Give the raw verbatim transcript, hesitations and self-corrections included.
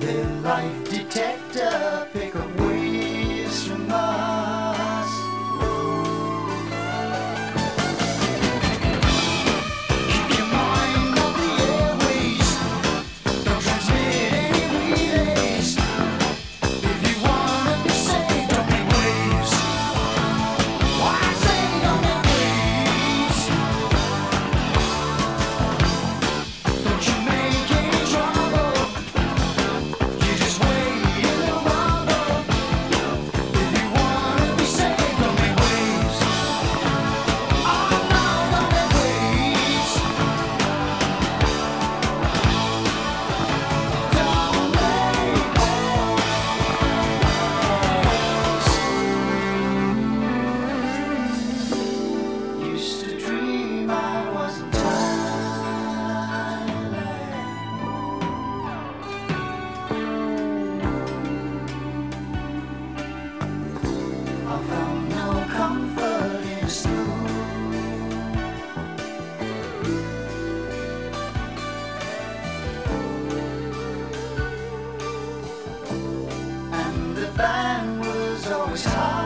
life detector, pick up waves from us. Keep your mind on the airways, don't transmit any relays. If you wanna be safe, don't be waves. Why I say don't be waves. Don't you make any trouble, you just wait in the rumble. If you wanna be safe, don't be waves. Oh no, don't be waves. Don't be waves. Used to dream I was in Thailand. I found no comfort in school, and the band was always high.